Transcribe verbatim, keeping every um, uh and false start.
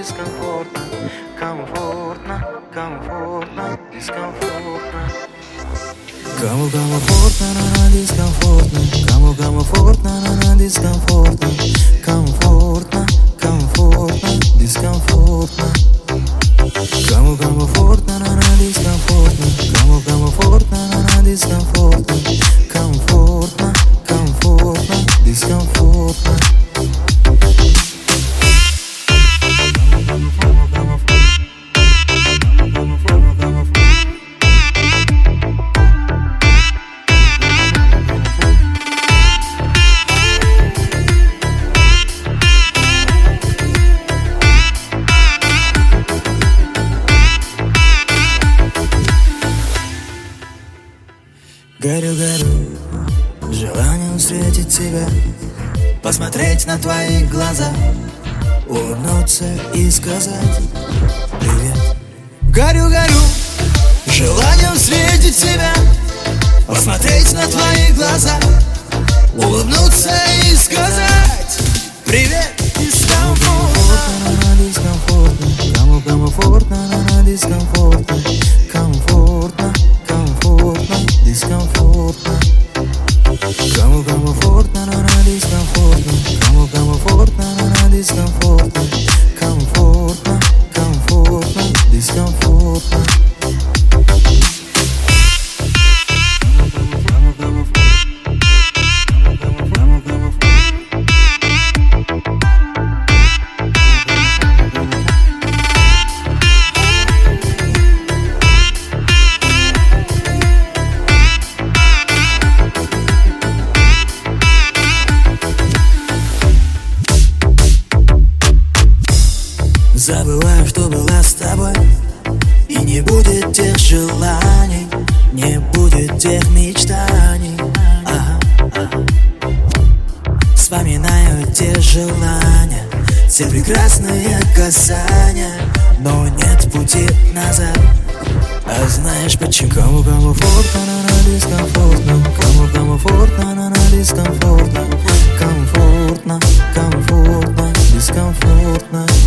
дискомфортно, комфортно, комфортно, дискомфортно. Кому комфортно, на дискомфортно, кому комфортно, на дискомфортно, комфортно, комфортно, дискомфортно. Кому комфортно, на дискомфортно, кому комфортно, на дискомфортно, комфортно, комфортно, дискомфортно. Горю, горю, желанием встретить тебя, посмотреть на твои глаза, улыбнуться и сказать привет. Горю, горю, желанием встретить тебя, посмотреть на твои глаза, улыбнуться и сказать привет. Дискомфортно, кому комфортно, на дискомфортно, комфортно, комфортно, дискомфортно. Кому комфортно, на дискомфортно, кому комфортно, на дискомфортно, комфортно, комфортно, дискомфортно. Забываю, что была с тобой, и не будет тех желаний, не будет тех мечтаний. Ага, ага. Вспоминаю те желания, те прекрасные касания, но нет пути назад. А знаешь почему? Кому комфортно, на дискомфортно, кому комфортно, на дискомфортно, комфортно, комфортно, дискомфортно.